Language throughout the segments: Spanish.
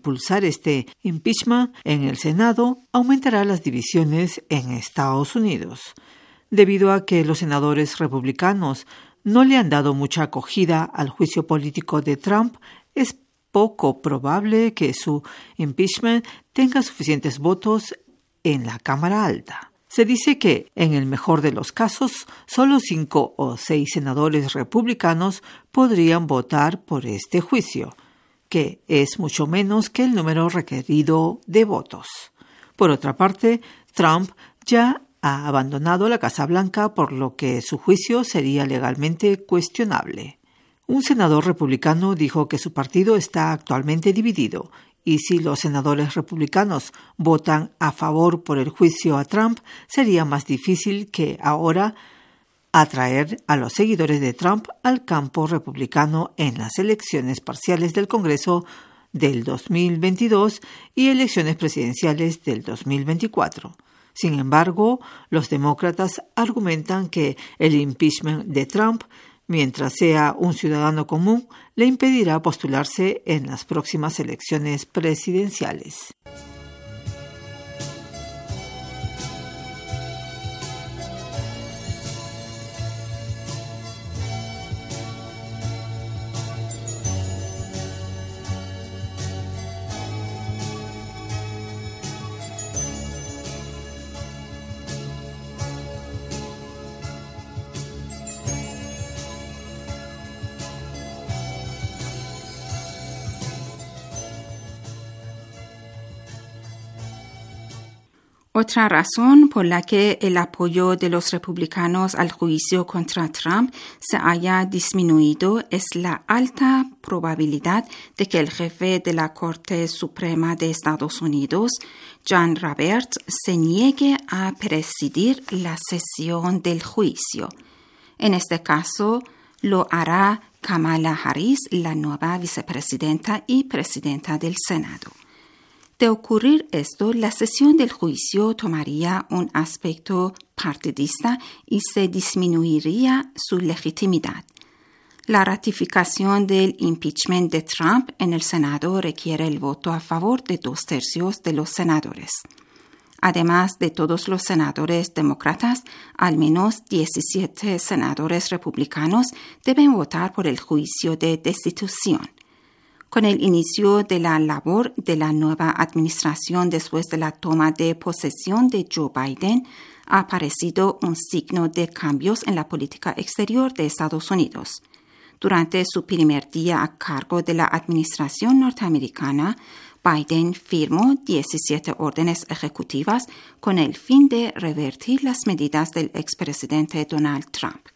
impulsar este impeachment en el Senado aumentará las divisiones en Estados Unidos. Debido a que los senadores republicanos no le han dado mucha acogida al juicio político de Trump, es poco probable que su impeachment tenga suficientes votos en la Cámara Alta. Se dice que, en el mejor de los casos, solo 5 o 6 senadores republicanos podrían votar por este juicio, que es mucho menos que el número requerido de votos. Por otra parte, Trump ya ha abandonado la Casa Blanca, por lo que su juicio sería legalmente cuestionable. Un senador republicano dijo que su partido está actualmente dividido y si los senadores republicanos votan a favor por el juicio a Trump, sería más difícil que ahora atraer a los seguidores de Trump al campo republicano en las elecciones parciales del Congreso del 2022 y elecciones presidenciales del 2024. Sin embargo, los demócratas argumentan que el impeachment de Trump, mientras sea un ciudadano común, le impedirá postularse en las próximas elecciones presidenciales. Otra razón por la que el apoyo de los republicanos al juicio contra Trump se haya disminuido es la alta probabilidad de que el jefe de la Corte Suprema de Estados Unidos, John Roberts, se niegue a presidir la sesión del juicio. En este caso, lo hará Kamala Harris, la nueva vicepresidenta y presidenta del Senado. De ocurrir esto, la sesión del juicio tomaría un aspecto partidista y se disminuiría su legitimidad. La ratificación del impeachment de Trump en el Senado requiere el voto a favor de 2/3 de los senadores. Además de todos los senadores demócratas, al menos 17 senadores republicanos deben votar por el juicio de destitución. Con el inicio de la labor de la nueva administración después de la toma de posesión de Joe Biden, ha aparecido un signo de cambios en la política exterior de Estados Unidos. Durante su primer día a cargo de la administración norteamericana, Biden firmó 17 órdenes ejecutivas con el fin de revertir las medidas del expresidente Donald Trump.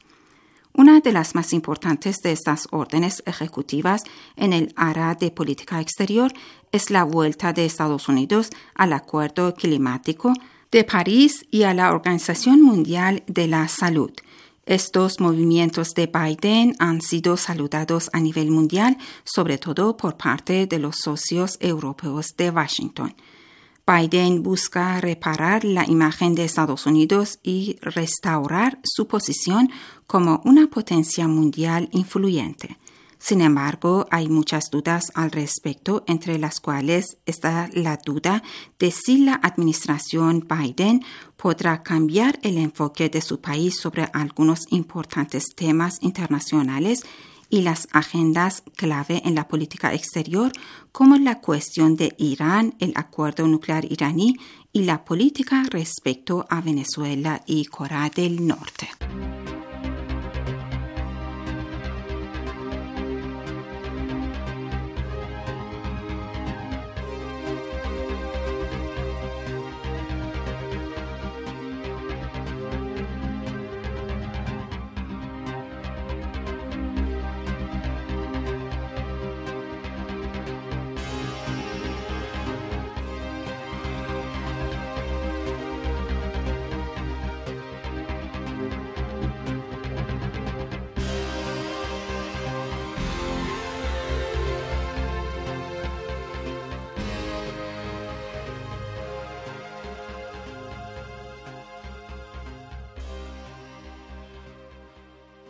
Una de las más importantes de estas órdenes ejecutivas en el área de política exterior es la vuelta de Estados Unidos al Acuerdo Climático de París y a la Organización Mundial de la Salud. Estos movimientos de Biden han sido saludados a nivel mundial, sobre todo por parte de los socios europeos de Washington. Biden busca reparar la imagen de Estados Unidos y restaurar su posición como una potencia mundial influyente. Sin embargo, hay muchas dudas al respecto, entre las cuales está la duda de si la administración Biden podrá cambiar el enfoque de su país sobre algunos importantes temas internacionales y las agendas clave en la política exterior, como la cuestión de Irán, el acuerdo nuclear iraní y la política respecto a Venezuela y Corea del Norte.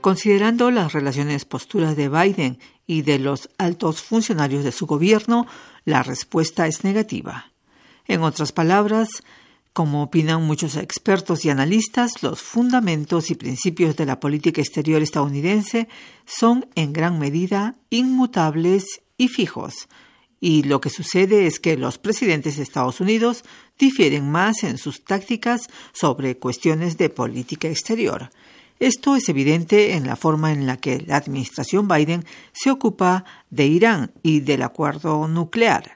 Considerando las relaciones posturas de Biden y de los altos funcionarios de su gobierno, la respuesta es negativa. En otras palabras, como opinan muchos expertos y analistas, los fundamentos y principios de la política exterior estadounidense son en gran medida inmutables y fijos, y lo que sucede es que los presidentes de Estados Unidos difieren más en sus tácticas sobre cuestiones de política exterior. Esto es evidente en la forma en la que la administración Biden se ocupa de Irán y del acuerdo nuclear.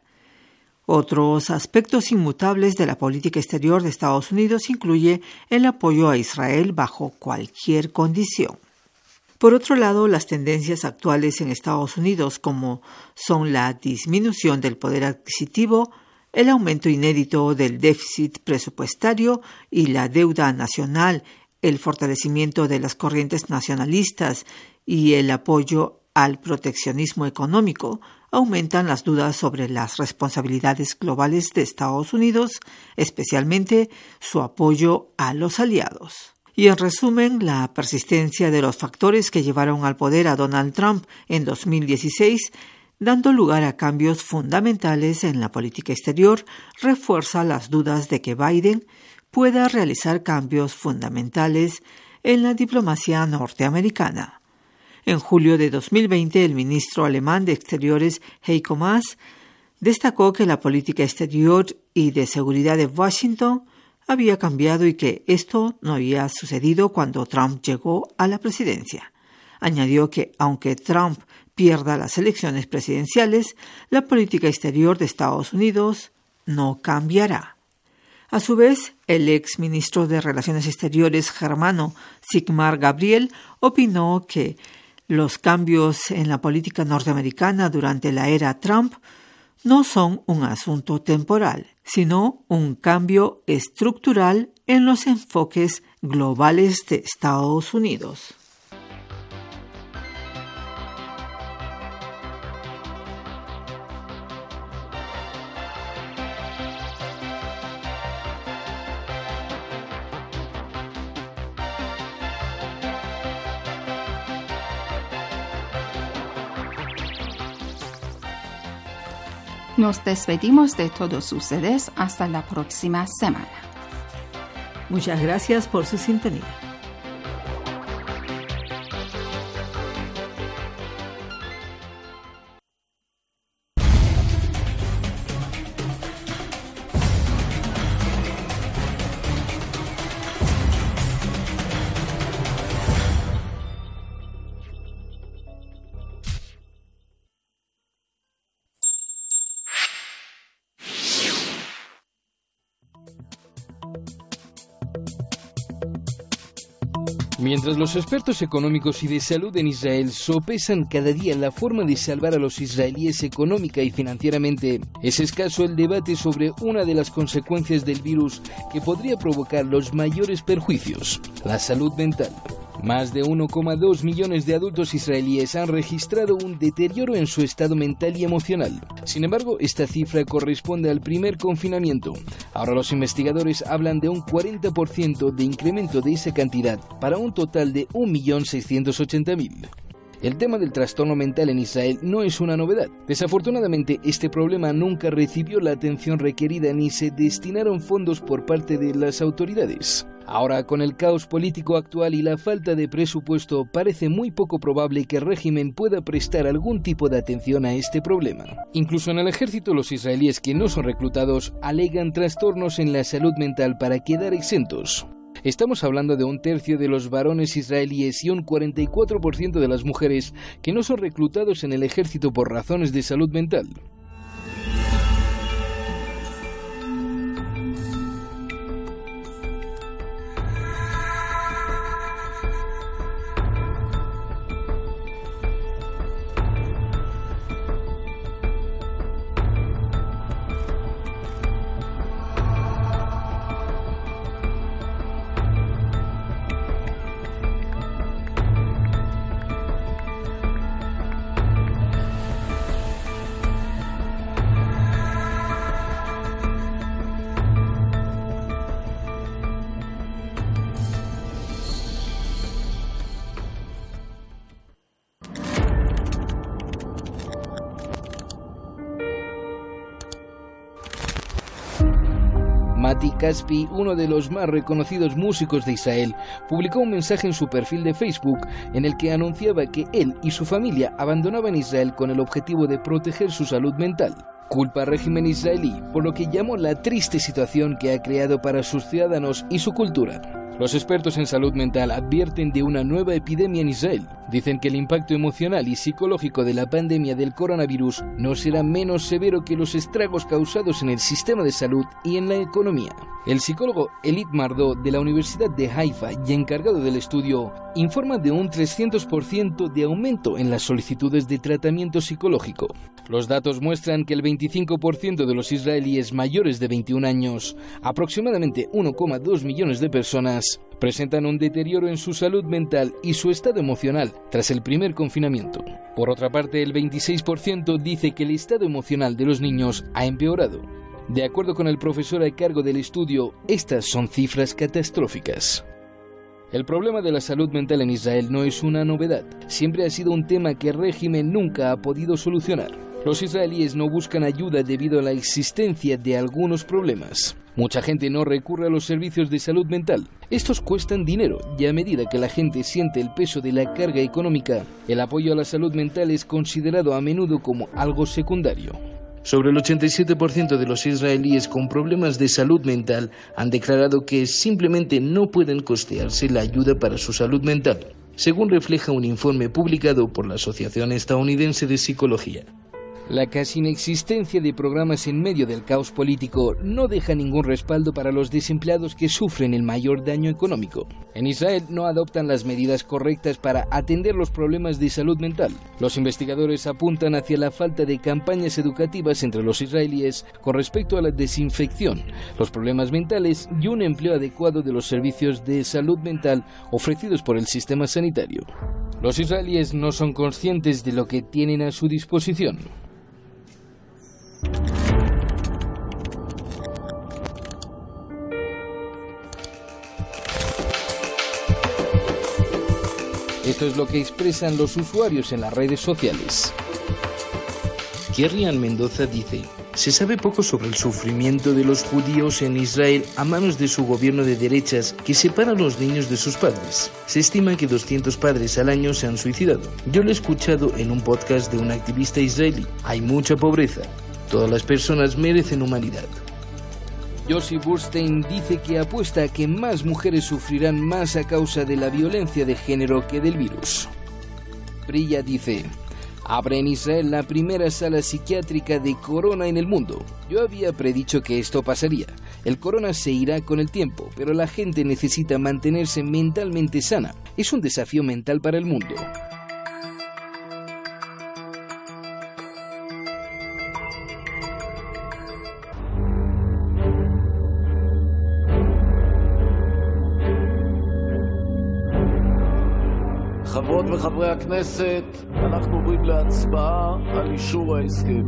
Otros aspectos inmutables de la política exterior de Estados Unidos incluye el apoyo a Israel bajo cualquier condición. Por otro lado, las tendencias actuales en Estados Unidos, como son la disminución del poder adquisitivo, el aumento inédito del déficit presupuestario y la deuda nacional, el fortalecimiento de las corrientes nacionalistas y el apoyo al proteccionismo económico, aumentan las dudas sobre las responsabilidades globales de Estados Unidos, especialmente su apoyo a los aliados. Y en resumen, la persistencia de los factores que llevaron al poder a Donald Trump en 2016, dando lugar a cambios fundamentales en la política exterior, refuerza las dudas de que Biden pueda realizar cambios fundamentales en la diplomacia norteamericana. En julio de 2020, el ministro alemán de Exteriores Heiko Maas destacó que la política exterior y de seguridad de Washington había cambiado y que esto no había sucedido cuando Trump llegó a la presidencia. Añadió que, aunque Trump pierda las elecciones presidenciales, la política exterior de Estados Unidos no cambiará. A su vez, el ex ministro de Relaciones Exteriores germano Sigmar Gabriel opinó que los cambios en la política norteamericana durante la era Trump no son un asunto temporal, sino un cambio estructural en los enfoques globales de Estados Unidos. Nos despedimos de todos ustedes hasta la próxima semana. Muchas gracias por su sintonía. Mientras los expertos económicos y de salud en Israel sopesan cada día la forma de salvar a los israelíes económica y financieramente, es escaso el debate sobre una de las consecuencias del virus que podría provocar los mayores perjuicios: la salud mental. Más de 1,2 millones de adultos israelíes han registrado un deterioro en su estado mental y emocional. Sin embargo, esta cifra corresponde al primer confinamiento. Ahora los investigadores hablan de un 40% de incremento de esa cantidad para un total de 1.680.000. El tema del trastorno mental en Israel no es una novedad. Desafortunadamente, este problema nunca recibió la atención requerida ni se destinaron fondos por parte de las autoridades. Ahora, con el caos político actual y la falta de presupuesto, parece muy poco probable que el régimen pueda prestar algún tipo de atención a este problema. Incluso en el ejército, los israelíes que no son reclutados alegan trastornos en la salud mental para quedar exentos. Estamos hablando de 1/3 de los varones israelíes y un 44% de las mujeres que no son reclutados en el ejército por razones de salud mental. Mati Caspi, uno de los más reconocidos músicos de Israel, publicó un mensaje en su perfil de Facebook en el que anunciaba que él y su familia abandonaban Israel con el objetivo de proteger su salud mental. Culpa al régimen israelí por lo que llamó la triste situación que ha creado para sus ciudadanos y su cultura. Los expertos en salud mental advierten de una nueva epidemia en Israel. Dicen que el impacto emocional y psicológico de la pandemia del coronavirus no será menos severo que los estragos causados en el sistema de salud y en la economía. El psicólogo Elit Mardó de la Universidad de Haifa y encargado del estudio informa de un 300% de aumento en las solicitudes de tratamiento psicológico. Los datos muestran que el 25% de los israelíes mayores de 21 años, aproximadamente 1,2 millones de personas, presentan un deterioro en su salud mental y su estado emocional tras el primer confinamiento. Por otra parte, el 26% dice que el estado emocional de los niños ha empeorado. De acuerdo con el profesor a cargo del estudio, estas son cifras catastróficas. El problema de la salud mental en Israel no es una novedad. Siempre ha sido un tema que el régimen nunca ha podido solucionar. Los israelíes no buscan ayuda debido a la existencia de algunos problemas. Mucha gente no recurre a los servicios de salud mental. Estos cuestan dinero y a medida que la gente siente el peso de la carga económica, el apoyo a la salud mental es considerado a menudo como algo secundario. Sobre el 87% de los israelíes con problemas de salud mental han declarado que simplemente no pueden costearse la ayuda para su salud mental, según refleja un informe publicado por la Asociación Estadounidense de Psicología. La casi inexistencia de programas en medio del caos político no deja ningún respaldo para los desempleados que sufren el mayor daño económico. En Israel no adoptan las medidas correctas para atender los problemas de salud mental. Los investigadores apuntan hacia la falta de campañas educativas entre los israelíes con respecto a la desinfección, los problemas mentales y un empleo adecuado de los servicios de salud mental ofrecidos por el sistema sanitario. Los israelíes no son conscientes de lo que tienen a su disposición. Esto es lo que expresan los usuarios en las redes sociales. Kerrian Mendoza dice: se sabe poco sobre el sufrimiento de los judíos en Israel a manos de su gobierno de derechas que separa a los niños de sus padres. Se estima que 200 padres al año se han suicidado. Yo lo he escuchado en un podcast de un activista israelí. Hay mucha pobreza. Todas las personas merecen humanidad. Yossi Burstein dice que apuesta a que más mujeres sufrirán más a causa de la violencia de género que del virus. Priya dice: abre en Israel la primera sala psiquiátrica de corona en el mundo. Yo había predicho que esto pasaría. El corona se irá con el tiempo, pero la gente necesita mantenerse mentalmente sana. Es un desafío mental para el mundo. חברות וחברי הכנסת, אנחנו עוברים להצבעה על אישור ההסכם.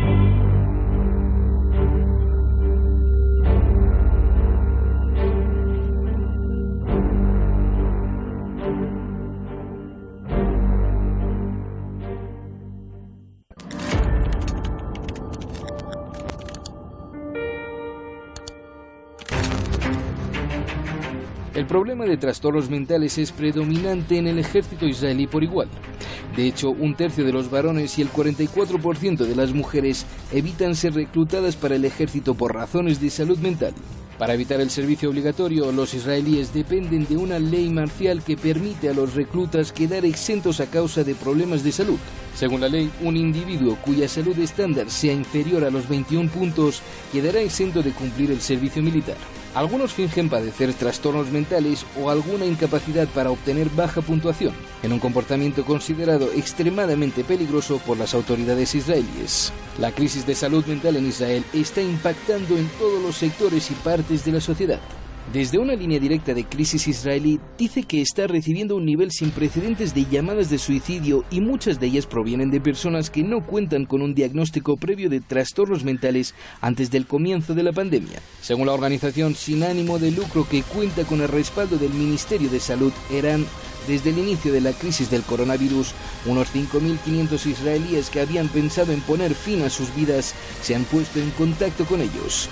El problema de trastornos mentales es predominante en el ejército israelí por igual. De hecho, 1/3 de los varones y el 44% de las mujeres evitan ser reclutadas para el ejército por razones de salud mental. Para evitar el servicio obligatorio, los israelíes dependen de una ley marcial que permite a los reclutas quedar exentos a causa de problemas de salud. Según la ley, un individuo cuya salud estándar sea inferior a los 21 puntos quedará exento de cumplir el servicio militar. Algunos fingen padecer trastornos mentales o alguna incapacidad para obtener baja puntuación, en un comportamiento considerado extremadamente peligroso por las autoridades israelíes. La crisis de salud mental en Israel está impactando en todos los sectores y partes de la sociedad. Desde una línea directa de crisis israelí, dice que está recibiendo un nivel sin precedentes de llamadas de suicidio y muchas de ellas provienen de personas que no cuentan con un diagnóstico previo de trastornos mentales antes del comienzo de la pandemia. Según la organización sin ánimo de lucro que cuenta con el respaldo del Ministerio de Salud, eran, desde el inicio de la crisis del coronavirus, unos 5.500 israelíes que habían pensado en poner fin a sus vidas se han puesto en contacto con ellos.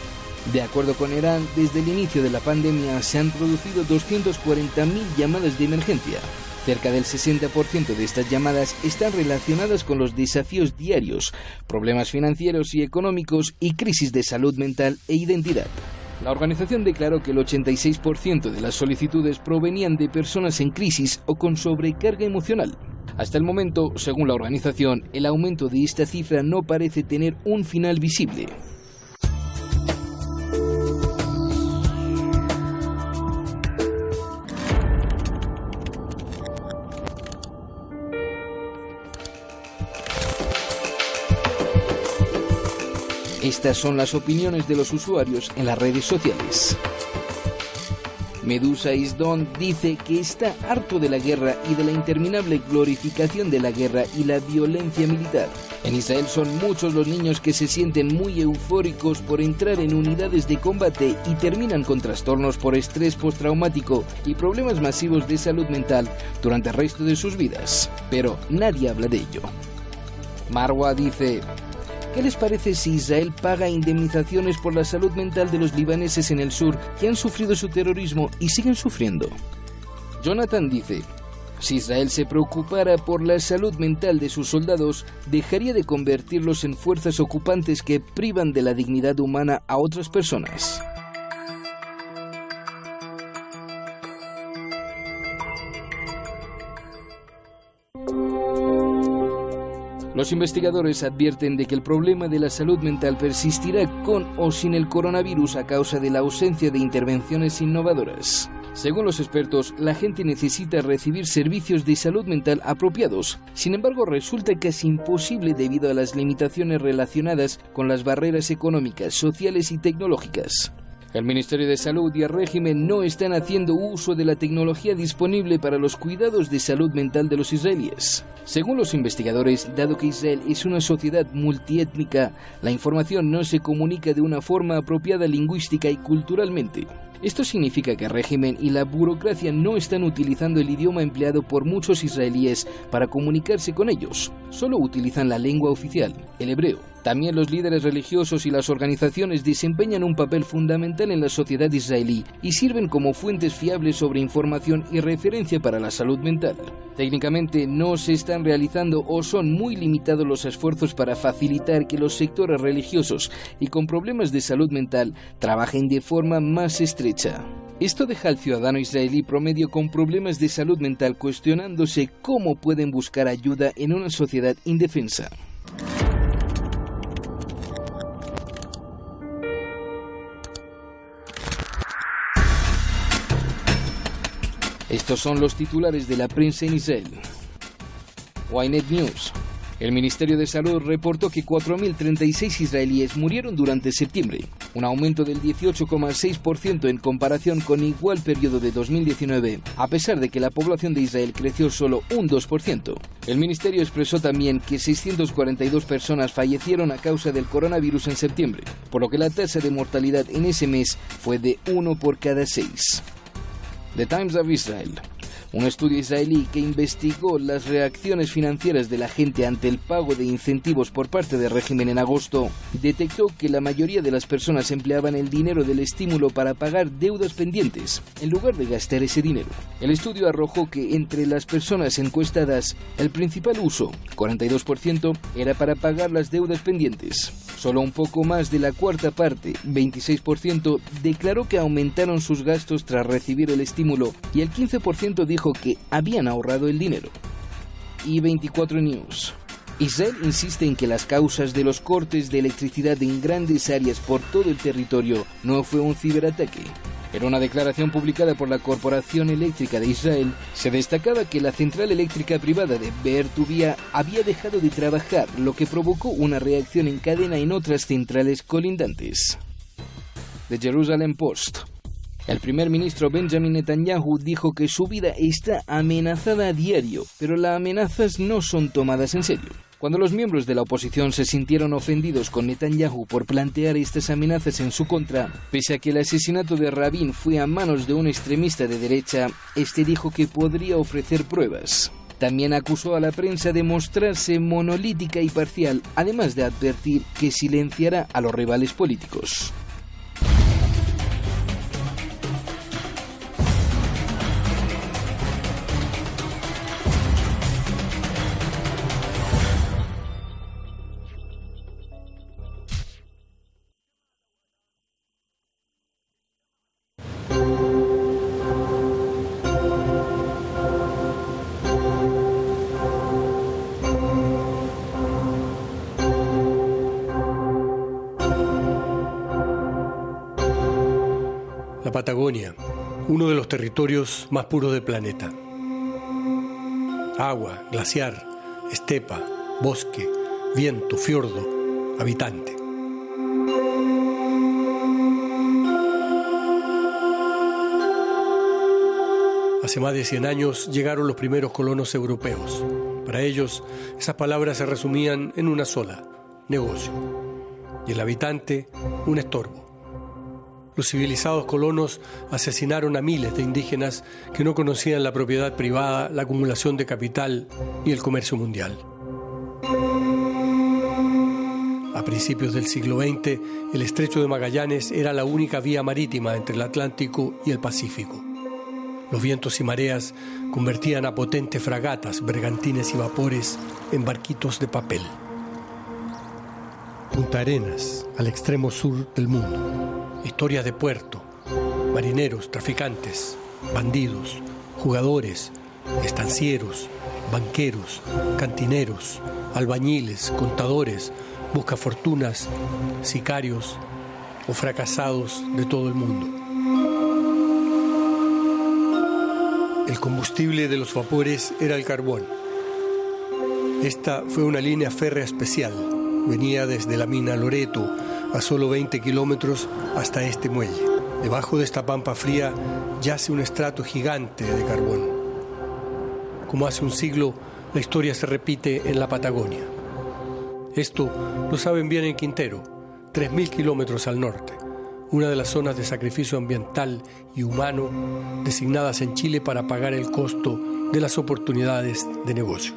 De acuerdo con Irán, desde el inicio de la pandemia se han producido 240.000 llamadas de emergencia. Cerca del 60% de estas llamadas están relacionadas con los desafíos diarios, problemas financieros y económicos y crisis de salud mental e identidad. La organización declaró que el 86% de las solicitudes provenían de personas en crisis o con sobrecarga emocional. Hasta el momento, según la organización, el aumento de esta cifra no parece tener un final visible. Estas son las opiniones de los usuarios en las redes sociales. Medusa Isdon dice que está harto de la guerra y de la interminable glorificación de la guerra y la violencia militar. En Israel son muchos los niños que se sienten muy eufóricos por entrar en unidades de combate y terminan con trastornos por estrés postraumático y problemas masivos de salud mental durante el resto de sus vidas. Pero nadie habla de ello. Marwa dice: ¿qué les parece si Israel paga indemnizaciones por la salud mental de los libaneses en el sur que han sufrido su terrorismo y siguen sufriendo? Jonathan dice: si Israel se preocupara por la salud mental de sus soldados, dejaría de convertirlos en fuerzas ocupantes que privan de la dignidad humana a otras personas. Los investigadores advierten de que el problema de la salud mental persistirá con o sin el coronavirus a causa de la ausencia de intervenciones innovadoras. Según los expertos, la gente necesita recibir servicios de salud mental apropiados. Sin embargo, resulta casi imposible debido a las limitaciones relacionadas con las barreras económicas, sociales y tecnológicas. El Ministerio de Salud y el régimen no están haciendo uso de la tecnología disponible para los cuidados de salud mental de los israelíes. Según los investigadores, dado que Israel es una sociedad multiétnica, la información no se comunica de una forma apropiada lingüística y culturalmente. Esto significa que el régimen y la burocracia no están utilizando el idioma empleado por muchos israelíes para comunicarse con ellos. Solo utilizan la lengua oficial, el hebreo. También los líderes religiosos y las organizaciones desempeñan un papel fundamental en la sociedad israelí y sirven como fuentes fiables sobre información y referencia para la salud mental. Técnicamente no se están realizando o son muy limitados los esfuerzos para facilitar que los sectores religiosos y con problemas de salud mental trabajen de forma más estrecha. Esto deja al ciudadano israelí promedio con problemas de salud mental cuestionándose cómo pueden buscar ayuda en una sociedad indefensa. Estos son los titulares de la prensa en Israel. Ynet News. El Ministerio de Salud reportó que 4.036 israelíes murieron durante septiembre, un aumento del 18,6% en comparación con igual periodo de 2019, a pesar de que la población de Israel creció solo un 2%. El ministerio expresó también que 642 personas fallecieron a causa del coronavirus en septiembre, por lo que la tasa de mortalidad en ese mes fue de 1 por cada 6. The Times of Israel. Un estudio israelí que investigó las reacciones financieras de la gente ante el pago de incentivos por parte del régimen en agosto detectó que la mayoría de las personas empleaban el dinero del estímulo para pagar deudas pendientes, en lugar de gastar ese dinero. El estudio arrojó que entre las personas encuestadas, el principal uso, 42%, era para pagar las deudas pendientes. Solo un poco más de la cuarta parte, 26%, declaró que aumentaron sus gastos tras recibir el estímulo y el 15% dijo que habían ahorrado el dinero. Y 24 News. Israel insiste en que las causas de los cortes de electricidad en grandes áreas por todo el territorio no fue un ciberataque. En una declaración publicada por la Corporación Eléctrica de Israel, se destacaba que la central eléctrica privada de Be'er Tuvia había dejado de trabajar, lo que provocó una reacción en cadena en otras centrales colindantes. The Jerusalem Post. El primer ministro Benjamin Netanyahu dijo que su vida está amenazada a diario, pero las amenazas no son tomadas en serio. Cuando los miembros de la oposición se sintieron ofendidos con Netanyahu por plantear estas amenazas en su contra, pese a que el asesinato de Rabin fue a manos de un extremista de derecha, este dijo que podría ofrecer pruebas. También acusó a la prensa de mostrarse monolítica y parcial, además de advertir que silenciará a los rivales políticos. La Patagonia, uno de los territorios más puros del planeta. Agua, glaciar, estepa, bosque, viento, fiordo, habitante. Hace más de 100 años llegaron los primeros colonos europeos. Para ellos, esas palabras se resumían en una sola: negocio. Y el habitante, un estorbo. Los civilizados colonos asesinaron a miles de indígenas que no conocían la propiedad privada, la acumulación de capital ni el comercio mundial. A principios del siglo XX, el Estrecho de Magallanes era la única vía marítima entre el Atlántico y el Pacífico. Los vientos y mareas convertían a potentes fragatas, bergantines y vapores en barquitos de papel. Punta Arenas, al extremo sur del mundo. Historias de puerto, marineros, traficantes, bandidos, jugadores, estancieros, banqueros, cantineros, albañiles, contadores, buscafortunas, sicarios o fracasados de todo el mundo. El combustible de los vapores era el carbón. Esta fue una línea férrea especial. Venía desde la mina Loreto a solo 20 kilómetros hasta este muelle. Debajo de esta pampa fría yace un estrato gigante de carbón. Como hace un siglo, la historia se repite en la Patagonia. Esto lo saben bien en Quintero, 3.000 kilómetros al norte, una de las zonas de sacrificio ambiental y humano designadas en Chile para pagar el costo de las oportunidades de negocio.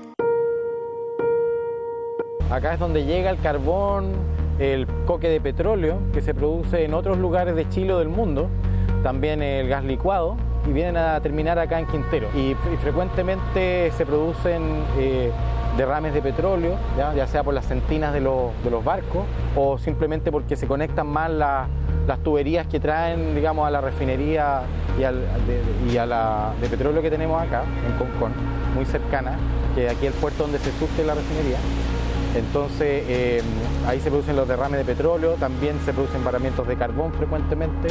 Acá es donde llega el carbón, el coque de petróleo que se produce en otros lugares de Chile o del mundo, también el gas licuado, y vienen a terminar acá en Quintero. Y frecuentemente se producen derrames de petróleo, ya sea por las sentinas de los barcos o simplemente porque se conectan mal las tuberías que traen, digamos, a la refinería y a la de petróleo que tenemos acá en Concón, muy cercana, que aquí es el puerto donde se surte la refinería. Entonces ahí se producen los derrames de petróleo, también se producen varamientos de carbón frecuentemente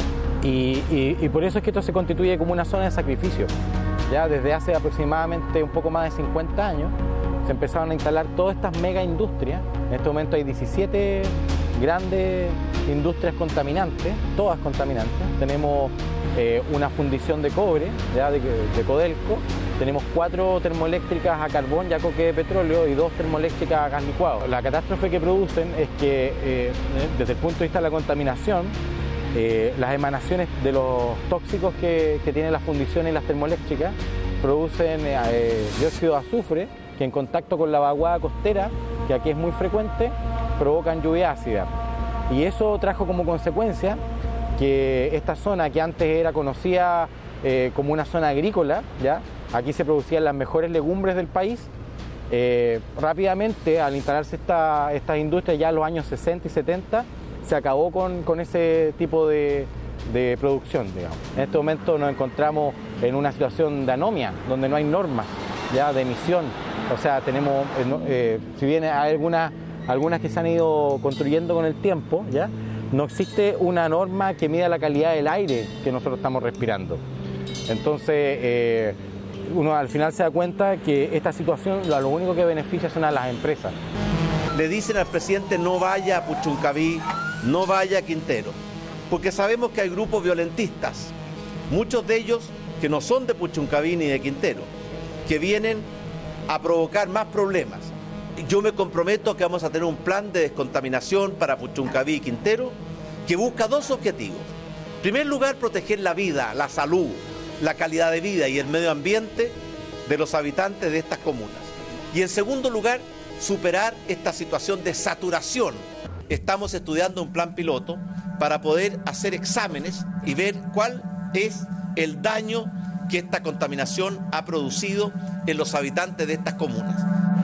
y por eso es que esto se constituye como una zona de sacrificio. Ya desde hace aproximadamente un poco más de 50 años se empezaron a instalar todas estas mega industrias. En este momento hay 17 grandes industrias contaminantes, todas contaminantes. Tenemos una fundición de cobre, ya de Codelco. Tenemos 4 termoeléctricas a carbón y a coque de petróleo y 2 termoeléctricas a gas licuado. La catástrofe que producen es que, desde el punto de vista de la contaminación, las emanaciones de los tóxicos que tienen las fundiciones y las termoeléctricas producen dióxido de azufre, que en contacto con la vaguada costera, que aquí es muy frecuente, provocan lluvia ácida. Y eso trajo como consecuencia que esta zona, que antes era conocida como una zona agrícola, ¿ya? Aquí se producían las mejores legumbres del país. Rápidamente, al instalarse estas industrias ya en los años 60 y 70, se acabó con ese tipo de producción, digamos. En este momento nos encontramos en una situación de anomia, donde no hay normas ya de emisión. O sea, tenemos, si bien hay algunas que se han ido construyendo con el tiempo, ¿ya? No existe una norma que mida la calidad del aire que nosotros estamos respirando. Entonces, uno al final se da cuenta que esta situación lo único que beneficia son a las empresas. Le dicen al presidente: no vaya a Puchuncaví, no vaya a Quintero, porque sabemos que hay grupos violentistas, muchos de ellos que no son de Puchuncaví ni de Quintero, que vienen a provocar más problemas. Yo me comprometo que vamos a tener un plan de descontaminación para Puchuncaví y Quintero que busca 2 objetivos. En primer lugar, proteger la vida, la salud, la calidad de vida y el medio ambiente de los habitantes de estas comunas. Y en segundo lugar, superar esta situación de saturación. Estamos estudiando un plan piloto para poder hacer exámenes y ver cuál es el daño que esta contaminación ha producido en los habitantes de estas comunas.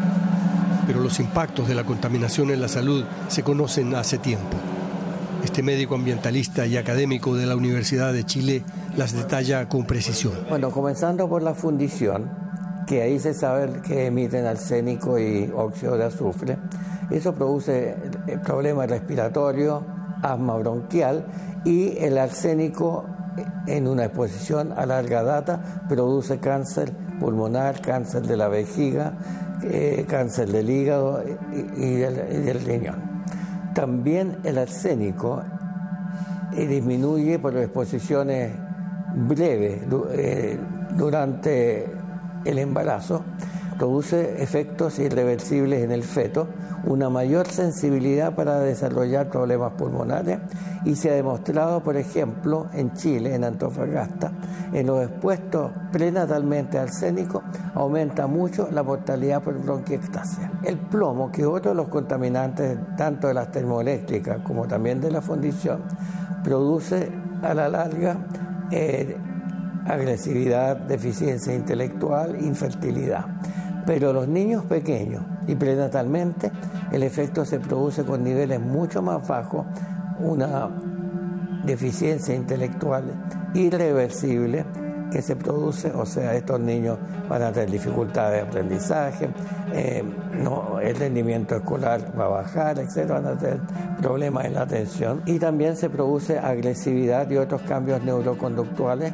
Pero los impactos de la contaminación en la salud se conocen hace tiempo. Este médico ambientalista y académico de la Universidad de Chile las detalla con precisión. Bueno, comenzando por la fundición, que ahí se sabe que emiten arsénico y óxido de azufre. Eso produce problemas respiratorios, asma bronquial, y el arsénico en una exposición a larga data produce cáncer pulmonar, cáncer de la vejiga, cáncer del hígado y del riñón. También el arsénico disminuye por exposiciones breves durante el embarazo, produce efectos irreversibles en el feto, una mayor sensibilidad para desarrollar problemas pulmonares, y se ha demostrado, por ejemplo, en Chile, en Antofagasta, en los expuestos prenatalmente al arsénico aumenta mucho la mortalidad por bronquiectasia. El plomo, que es otro de los contaminantes tanto de las termoeléctricas como también de la fundición, produce a la larga agresividad, deficiencia intelectual, infertilidad. Pero los niños pequeños y prenatalmente el efecto se produce con niveles mucho más bajos, una deficiencia intelectual irreversible que se produce, o sea, estos niños van a tener dificultades de aprendizaje, el rendimiento escolar va a bajar, etc., van a tener problemas en la atención, y también se produce agresividad y otros cambios neuroconductuales.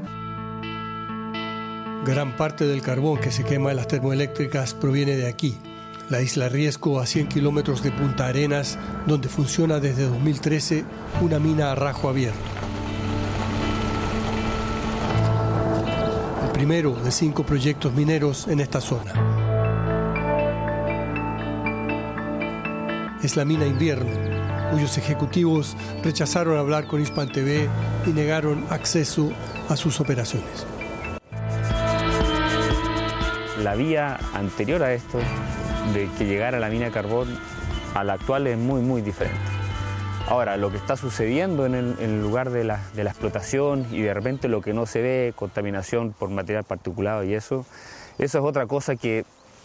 Gran parte del carbón que se quema en las termoeléctricas proviene de aquí, la isla Riesco, a 100 kilómetros de Punta Arenas, donde funciona desde 2013 una mina a rajo abierto. El primero de 5 proyectos mineros en esta zona. Es la mina Invierno, cuyos ejecutivos rechazaron hablar con Hispan TV y negaron acceso a sus operaciones. La vía anterior a esto, de que llegara la mina de carbón, a la actual es muy, muy diferente. Ahora, lo que está sucediendo en el lugar de la explotación y de repente lo que no se ve, contaminación por material particulado y eso es otra cosa que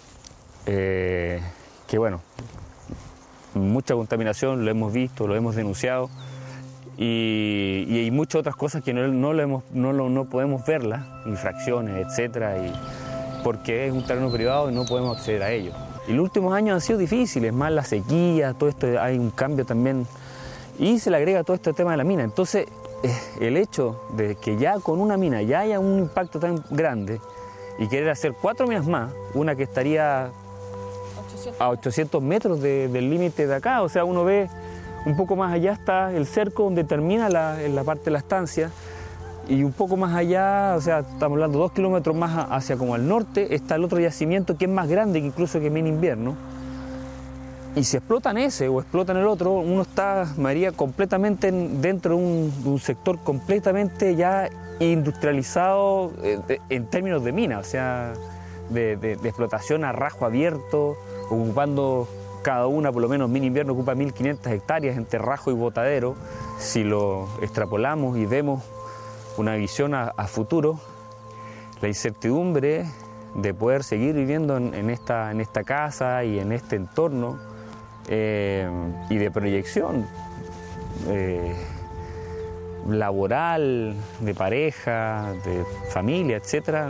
bueno, mucha contaminación, lo hemos visto, lo hemos denunciado, y hay muchas otras cosas que no podemos verlas, infracciones, etcétera, porque es un terreno privado y no podemos acceder a ello. Y los últimos años han sido difíciles, más la sequía, todo esto, hay un cambio también, y se le agrega todo este tema de la mina. Entonces, el hecho de que ya con una mina ya haya un impacto tan grande y querer hacer 4 minas más, una que estaría a 800 metros del límite de acá, o sea, uno ve un poco más allá está el cerco donde termina la parte de la estancia, y un poco más allá, o sea, estamos hablando 2 kilómetros más hacia como al norte, está el otro yacimiento que es más grande que incluso que Mina Invierno. Y si explotan ese o explotan el otro, uno está, María, completamente dentro de un sector completamente ya industrializado en términos de mina, o sea, de explotación a rajo abierto, ocupando cada una, por lo menos Mina Invierno ocupa 1.500 hectáreas entre rajo y botadero. Si lo extrapolamos y vemos una visión a futuro, la incertidumbre de poder seguir viviendo en esta casa y en este entorno, y de proyección laboral, de pareja, de familia, etcétera,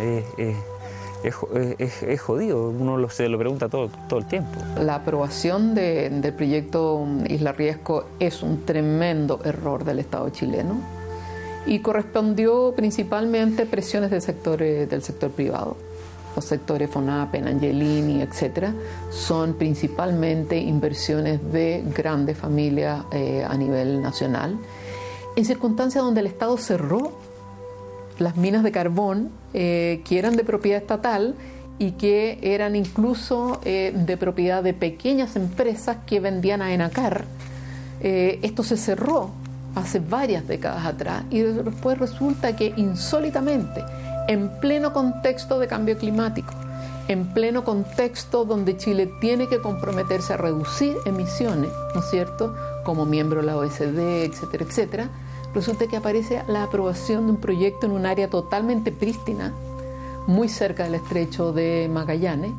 es jodido, uno se lo pregunta todo el tiempo. La aprobación del proyecto Isla Riesco es un tremendo error del Estado chileno y correspondió principalmente a presiones del sector privado. Los sectores FONAPE, Angelini, etcétera, son principalmente inversiones de grandes familias a nivel nacional, en circunstancias donde el Estado cerró las minas de carbón que eran de propiedad estatal y que eran incluso de propiedad de pequeñas empresas que vendían a Enacar. Esto se cerró hace varias décadas atrás y después resulta que insólitamente, en pleno contexto de cambio climático, en pleno contexto donde Chile tiene que comprometerse a reducir emisiones, ¿no es cierto?, como miembro de la OECD, etcétera, etcétera, resulta que aparece la aprobación de un proyecto en un área totalmente prístina, muy cerca del estrecho de Magallanes.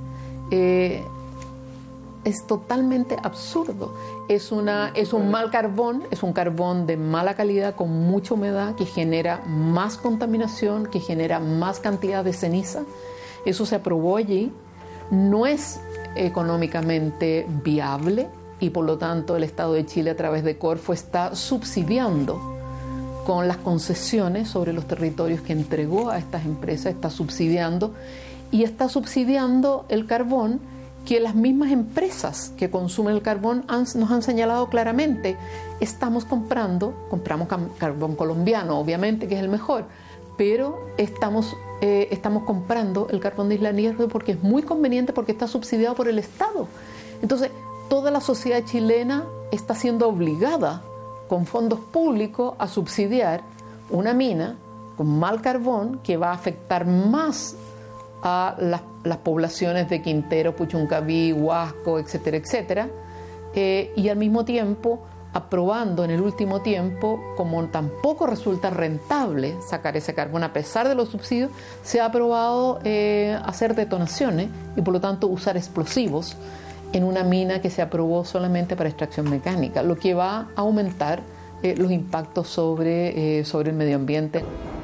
Es totalmente absurdo. Es un mal carbón, es un carbón de mala calidad, con mucha humedad, que genera más contaminación, que genera más cantidad de ceniza. Eso se aprobó allí. No es económicamente viable y por lo tanto el Estado de Chile a través de Corfo está subsidiando con las concesiones sobre los territorios que entregó a estas empresas, está subsidiando el carbón que las mismas empresas que consumen el carbón nos han señalado claramente. Compramos carbón colombiano, obviamente, que es el mejor, pero estamos comprando el carbón de Isla Nierre porque es muy conveniente, porque está subsidiado por el Estado. Entonces, toda la sociedad chilena está siendo obligada con fondos públicos a subsidiar una mina con mal carbón que va a afectar más a las poblaciones de Quintero, Puchuncaví, Huasco, etcétera, etcétera, y al mismo tiempo aprobando en el último tiempo, como tampoco resulta rentable sacar ese carbón a pesar de los subsidios, se ha aprobado hacer detonaciones y por lo tanto usar explosivos en una mina que se aprobó solamente para extracción mecánica, lo que va a aumentar los impactos sobre el medio ambiente.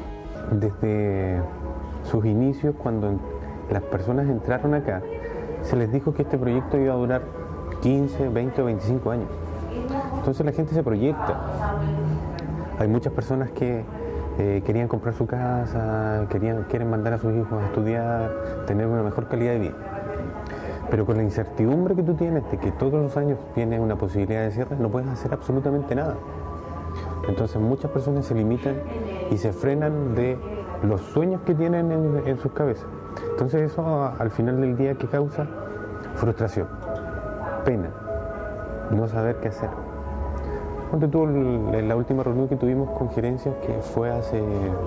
Desde sus inicios, cuando las personas entraron acá, se les dijo que este proyecto iba a durar 15, 20 o 25 años. Entonces la gente se proyecta. Hay muchas personas que querían comprar su casa, quieren mandar a sus hijos a estudiar, tener una mejor calidad de vida. Pero con la incertidumbre que tú tienes de que todos los años tiene una posibilidad de cierre, no puedes hacer absolutamente nada. Entonces muchas personas se limitan y se frenan de los sueños que tienen en sus cabezas. Entonces eso al final del día, ¿qué causa? Frustración, pena, no saber qué hacer. Ponte tú en la última reunión que tuvimos con gerencias, que fue hace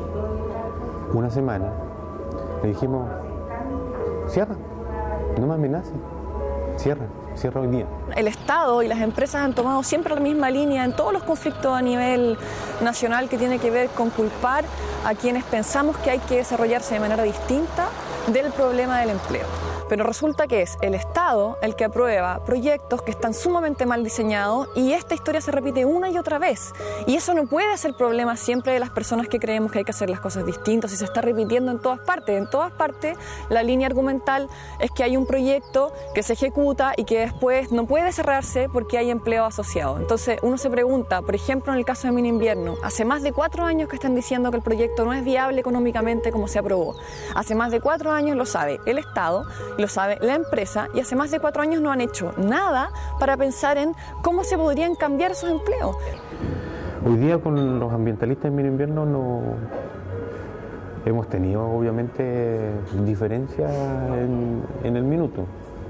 una semana, le dijimos, cierra, no me amenacen, cierra hoy día. El Estado y las empresas han tomado siempre la misma línea en todos los conflictos a nivel nacional, que tiene que ver con culpar a quienes pensamos que hay que desarrollarse de manera distinta del problema del empleo. Pero resulta que es el Estado el que aprueba proyectos que están sumamente mal diseñados, y esta historia se repite una y otra vez. Y eso no puede ser problema siempre de las personas que creemos que hay que hacer las cosas distintas, y se está repitiendo en todas partes. En todas partes la línea argumental es que hay un proyecto que se ejecuta y que después no puede cerrarse porque hay empleo asociado. Entonces uno se pregunta, por ejemplo, en el caso de Mina Invierno, hace más de 4 años que están diciendo que el proyecto no es viable económicamente como se aprobó. Hace más de 4 años lo sabe el Estado, lo sabe la empresa, y hace más de 4 años no han hecho nada para pensar en cómo se podrían cambiar esos empleos. Hoy día con los ambientalistas en Mina Invierno no hemos tenido obviamente diferencias en el minuto,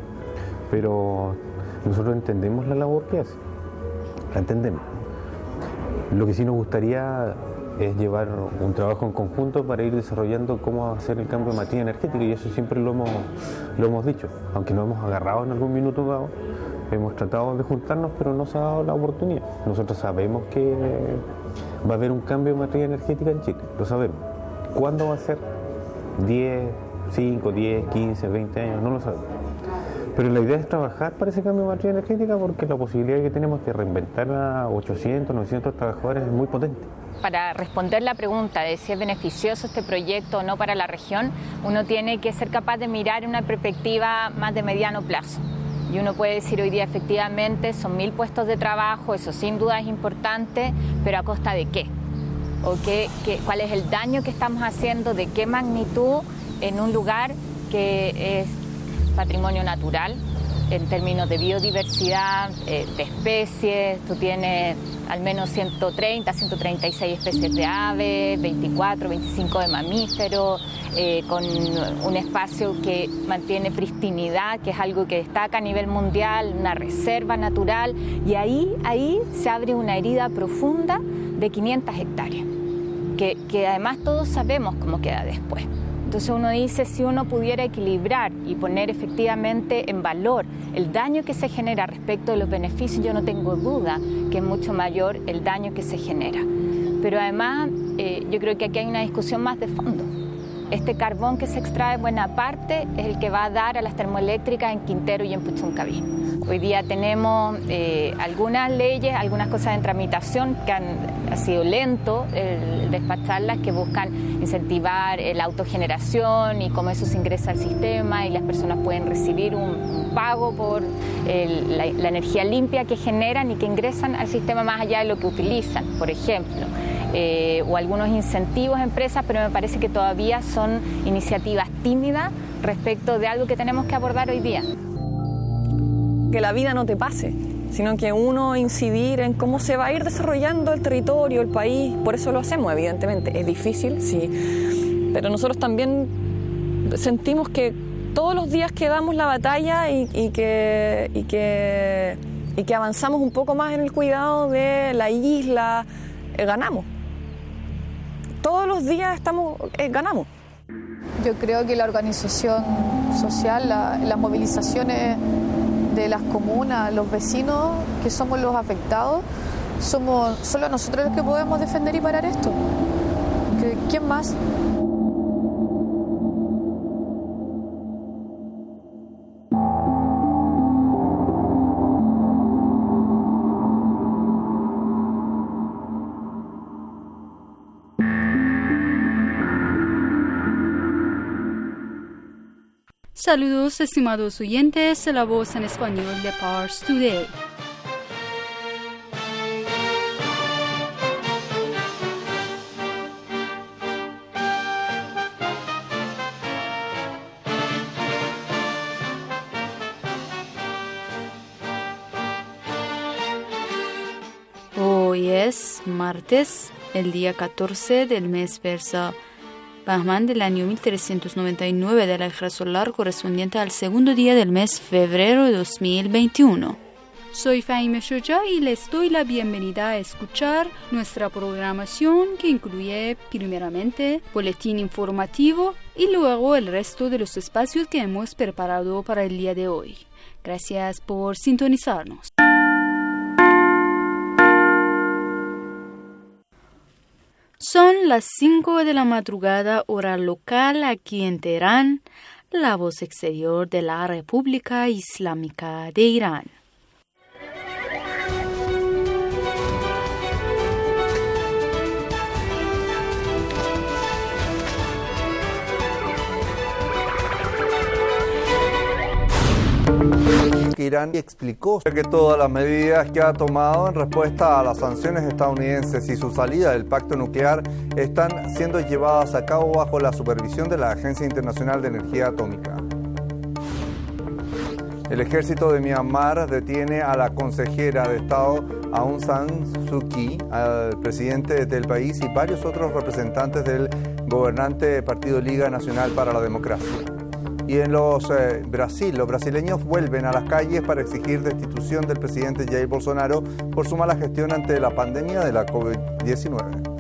pero nosotros entendemos la labor que hace, la entendemos. Lo que sí nos gustaría es llevar un trabajo en conjunto para ir desarrollando cómo hacer el cambio de matriz energética, y eso siempre lo hemos dicho, aunque nos hemos agarrado en algún minuto dado, hemos tratado de juntarnos, pero no se ha dado la oportunidad. Nosotros sabemos que va a haber un cambio de matriz energética en Chile, lo sabemos. ¿Cuándo va a ser? 5, 10, 15, 20 años, no lo sabemos. Pero la idea es trabajar para ese cambio de matriz energética, porque la posibilidad que tenemos de reinventar a 800, 900 trabajadores es muy potente. Para responder la pregunta de si es beneficioso este proyecto o no para la región, uno tiene que ser capaz de mirar en una perspectiva más de mediano plazo. Y uno puede decir hoy día, efectivamente, son 1000 puestos de trabajo, eso sin duda es importante, pero ¿a costa de qué? ¿O cuál es el daño que estamos haciendo? ¿De qué magnitud en un lugar que es patrimonio natural en términos de biodiversidad, de especies? Tú tienes al menos 130, 136 especies de aves, 24, 25 de mamíferos, con un espacio que mantiene pristinidad, que es algo que destaca a nivel mundial, una reserva natural, y ahí se abre una herida profunda de 500 hectáreas, que además todos sabemos cómo queda después. Entonces uno dice, si uno pudiera equilibrar y poner efectivamente en valor el daño que se genera respecto de los beneficios, yo no tengo duda que es mucho mayor el daño que se genera. Pero además yo creo que aquí hay una discusión más de fondo. Este carbón que se extrae, buena parte, es el que va a dar a las termoeléctricas en Quintero y en Puchuncaví. Hoy día tenemos algunas leyes, algunas cosas en tramitación que ha sido lento el despacharlas, que buscan incentivar la autogeneración y cómo eso se ingresa al sistema y las personas pueden recibir un pago por la energía limpia que generan y que ingresan al sistema más allá de lo que utilizan, por ejemplo. O algunos incentivos a empresas, pero me parece que todavía son iniciativas tímidas respecto de algo que tenemos que abordar hoy día. Que la vida no te pase, sino que uno incidir en cómo se va a ir desarrollando el territorio, el país. Por eso lo hacemos, evidentemente. Es difícil, sí, pero nosotros también sentimos que todos los días que damos la batalla y que avanzamos un poco más en el cuidado de la isla, ganamos. Todos los días ganamos. Yo creo que la organización social, las movilizaciones de las comunas, los vecinos, que somos los afectados, somos solo nosotros los que podemos defender y parar esto. ¿Quién más? Saludos, estimados oyentes de la voz en español de Pars Today. Hoy es martes, el día 14 del mes persa Bahman del año 1399 de la era solar, correspondiente al segundo día del mes febrero de 2021. Soy Fahime Shoja y les doy la bienvenida a escuchar nuestra programación, que incluye primeramente boletín informativo y luego el resto de los espacios que hemos preparado para el día de hoy. Gracias por sintonizarnos. Son las 5 de la madrugada, hora local, aquí en Teherán, la voz exterior de la República Islámica de Irán. Irán explicó que todas las medidas que ha tomado en respuesta a las sanciones estadounidenses y su salida del pacto nuclear están siendo llevadas a cabo bajo la supervisión de la Agencia Internacional de Energía Atómica. El ejército de Myanmar detiene a la consejera de Estado Aung San Suu Kyi, al presidente del país y varios otros representantes del gobernante Partido Liga Nacional para la Democracia. Y en los brasileños vuelven a las calles para exigir destitución del presidente Jair Bolsonaro por su mala gestión ante la pandemia de la COVID-19.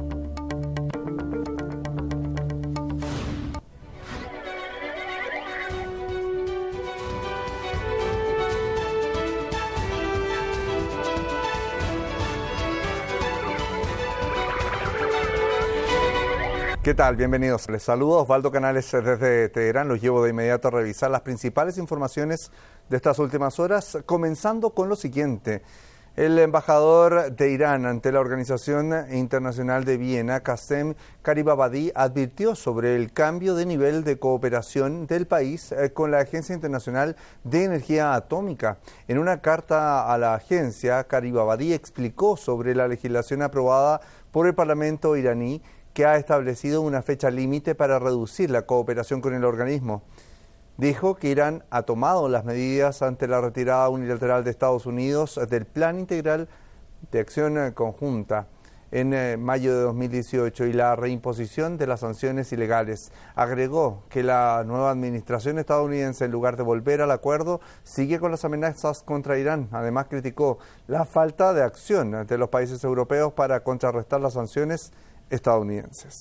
¿Qué tal? Bienvenidos. Les saludo Osvaldo Canales desde Teherán. Los llevo de inmediato a revisar las principales informaciones de estas últimas horas, comenzando con lo siguiente. El embajador de Irán ante la Organización Internacional de Viena, Qasem Garibabadi, advirtió sobre el cambio de nivel de cooperación del país con la Agencia Internacional de Energía Atómica. En una carta a la agencia, Garibabadi explicó sobre la legislación aprobada por el Parlamento iraní, que ha establecido una fecha límite para reducir la cooperación con el organismo. Dijo que Irán ha tomado las medidas ante la retirada unilateral de Estados Unidos del Plan Integral de Acción Conjunta en mayo de 2018 y la reimposición de las sanciones ilegales. Agregó que la nueva administración estadounidense, en lugar de volver al acuerdo, sigue con las amenazas contra Irán. Además, criticó la falta de acción de los países europeos para contrarrestar las sanciones estadounidenses.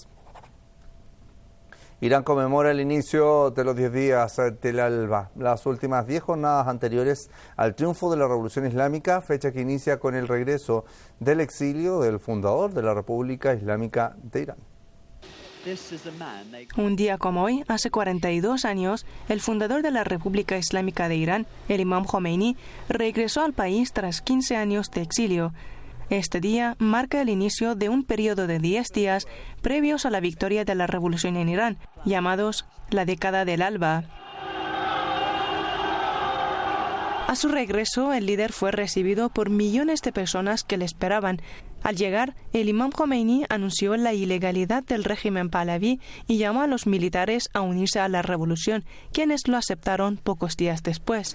Irán conmemora el inicio de los 10 días del alba, las últimas 10 jornadas anteriores al triunfo de la Revolución Islámica, fecha que inicia con el regreso del exilio del fundador de la República Islámica de Irán. Un día como hoy, hace 42 años, el fundador de la República Islámica de Irán, el Imam Khomeini, regresó al país tras 15 años de exilio. Este día marca el inicio de un periodo de 10 días previos a la victoria de la revolución en Irán, llamados la década del alba. A su regreso, el líder fue recibido por millones de personas que le esperaban. Al llegar, el Imam Khomeini anunció la ilegalidad del régimen pahlaví y llamó a los militares a unirse a la revolución, quienes lo aceptaron pocos días después.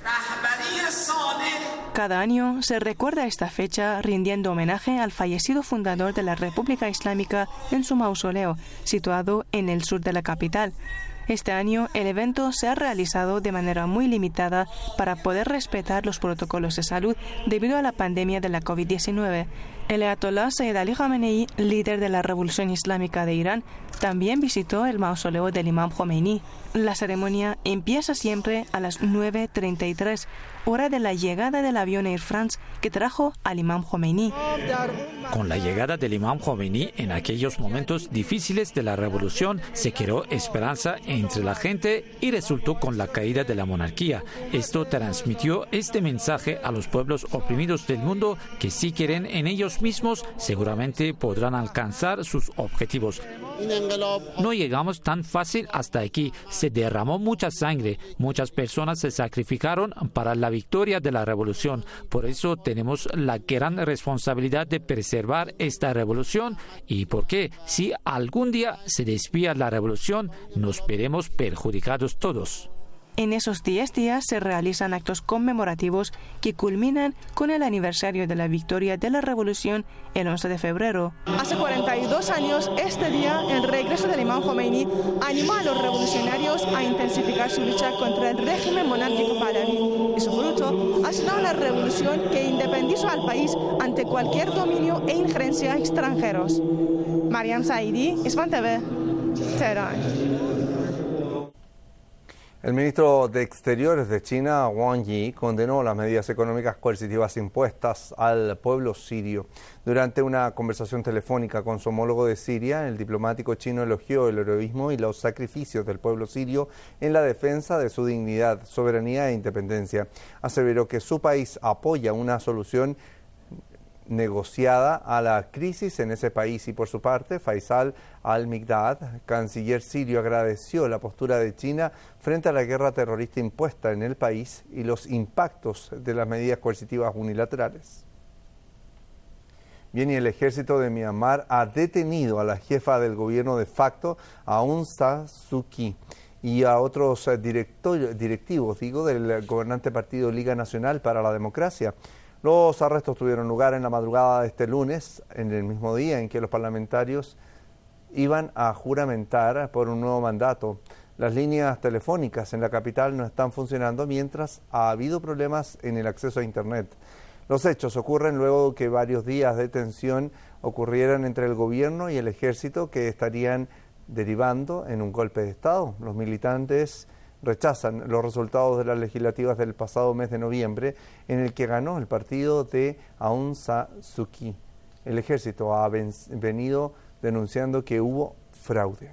Cada año se recuerda esta fecha rindiendo homenaje al fallecido fundador de la República Islámica en su mausoleo, situado en el sur de la capital. Este año el evento se ha realizado de manera muy limitada para poder respetar los protocolos de salud debido a la pandemia de la COVID-19. El ayatolá Sayyid Ali Khamenei, líder de la Revolución Islámica de Irán, también visitó el mausoleo del Imam Khomeini. La ceremonia empieza siempre a las 9:33, hora de la llegada del avión Air France que trajo al Imam Khomeini. Con la llegada del Imam Khomeini, en aquellos momentos difíciles de la revolución, se creó esperanza entre la gente y resultó con la caída de la monarquía. Esto transmitió este mensaje a los pueblos oprimidos del mundo que si quieren en ellos mismos, seguramente podrán alcanzar sus objetivos. No llegamos tan fácil hasta aquí. Se derramó mucha sangre. Muchas personas se sacrificaron para la victoria de la revolución. Por eso tenemos la gran responsabilidad de preservar esta revolución. ¿Y por qué? Si algún día se desvía la revolución, nos veremos perjudicados todos. En esos 10 días se realizan actos conmemorativos que culminan con el aniversario de la victoria de la revolución el 11 de febrero. Hace 42 años, este día, el regreso del Imam Khomeini animó a los revolucionarios a intensificar su lucha contra el régimen monárquico pahlaví y su fruto ha sido una revolución que independizó al país ante cualquier dominio e injerencia extranjeros. Mariam Saidi, Isman TV, Teherán. El ministro de Exteriores de China, Wang Yi, condenó las medidas económicas coercitivas impuestas al pueblo sirio. Durante una conversación telefónica con su homólogo de Siria, el diplomático chino elogió el heroísmo y los sacrificios del pueblo sirio en la defensa de su dignidad, soberanía e independencia. Aseveró que su país apoya una solución negociada a la crisis en ese país y por su parte Faisal al-Mikdad, canciller sirio, agradeció la postura de China frente a la guerra terrorista impuesta en el país y los impactos de las medidas coercitivas unilaterales. Bien, y el ejército de Myanmar ha detenido a la jefa del gobierno de facto, Aung San Suu Kyi, y a otros directivos del gobernante partido Liga Nacional para la Democracia. Los arrestos tuvieron lugar en la madrugada de este lunes, en el mismo día en que los parlamentarios iban a juramentar por un nuevo mandato. Las líneas telefónicas en la capital no están funcionando mientras ha habido problemas en el acceso a Internet. Los hechos ocurren luego que varios días de tensión ocurrieran entre el gobierno y el ejército que estarían derivando en un golpe de Estado. Los militantes rechazan los resultados de las legislativas del pasado mes de noviembre, en el que ganó el partido de Aung San Suu Kyi. El ejército ha venido denunciando que hubo fraude.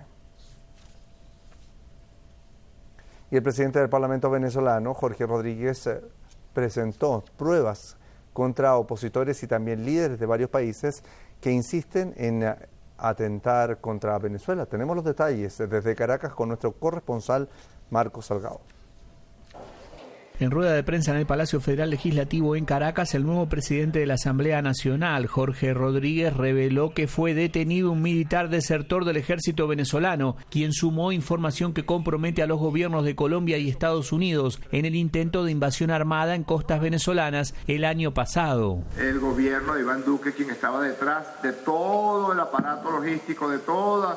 Y el presidente del Parlamento venezolano, Jorge Rodríguez, presentó pruebas contra opositores y también líderes de varios países que insisten en atentar contra Venezuela. Tenemos los detalles desde Caracas con nuestro corresponsal Marcos Salgado. En rueda de prensa en el Palacio Federal Legislativo en Caracas, el nuevo presidente de la Asamblea Nacional, Jorge Rodríguez, reveló que fue detenido un militar desertor del ejército venezolano, quien sumó información que compromete a los gobiernos de Colombia y Estados Unidos en el intento de invasión armada en costas venezolanas el año pasado. El gobierno de Iván Duque, quien estaba detrás de todo el aparato logístico, de todo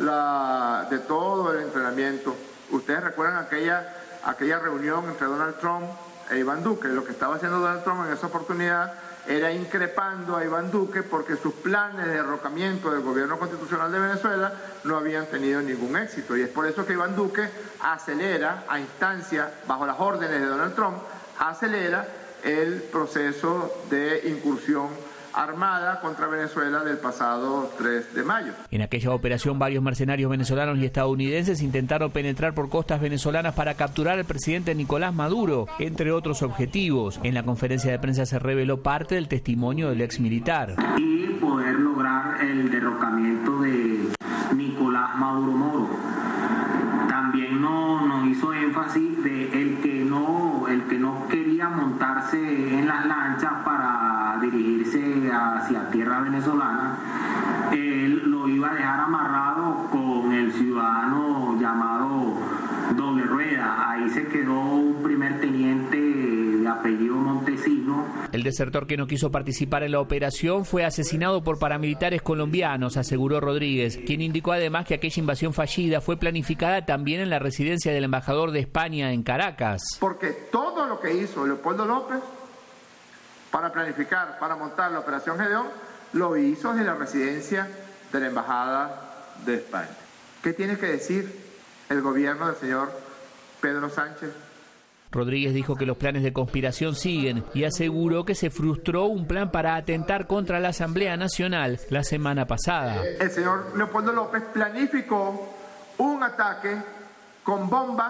el entrenamiento. Ustedes recuerdan aquella reunión entre Donald Trump e Iván Duque. Lo que estaba haciendo Donald Trump en esa oportunidad era increpando a Iván Duque porque sus planes de derrocamiento del gobierno constitucional de Venezuela no habían tenido ningún éxito. Y es por eso que Iván Duque acelera a instancia, bajo las órdenes de Donald Trump, acelera el proceso de incursión armada contra Venezuela del pasado 3 de mayo. En aquella operación, varios mercenarios venezolanos y estadounidenses intentaron penetrar por costas venezolanas para capturar al presidente Nicolás Maduro, entre otros objetivos. En la conferencia de prensa se reveló parte del testimonio del ex militar. Y poder lograr el derrocamiento de Nicolás Maduro Moro. También nos hizo énfasis de el que no quería montarse en las lanchas para dirigirse hacia tierra venezolana, él lo iba a dejar amarrado con el ciudadano llamado Doble Rueda. Ahí se quedó un primer teniente de apellido Montesino. El desertor que no quiso participar en la operación fue asesinado por paramilitares colombianos, aseguró Rodríguez, quien indicó además que aquella invasión fallida fue planificada también en la residencia del embajador de España en Caracas. Porque todo lo que hizo Leopoldo López para planificar, para montar la Operación Gedeón, lo hizo desde la residencia de la Embajada de España. ¿Qué tiene que decir el gobierno del señor Pedro Sánchez? Rodríguez dijo que los planes de conspiración siguen y aseguró que se frustró un plan para atentar contra la Asamblea Nacional la semana pasada. El señor Leopoldo López planificó un ataque con bombas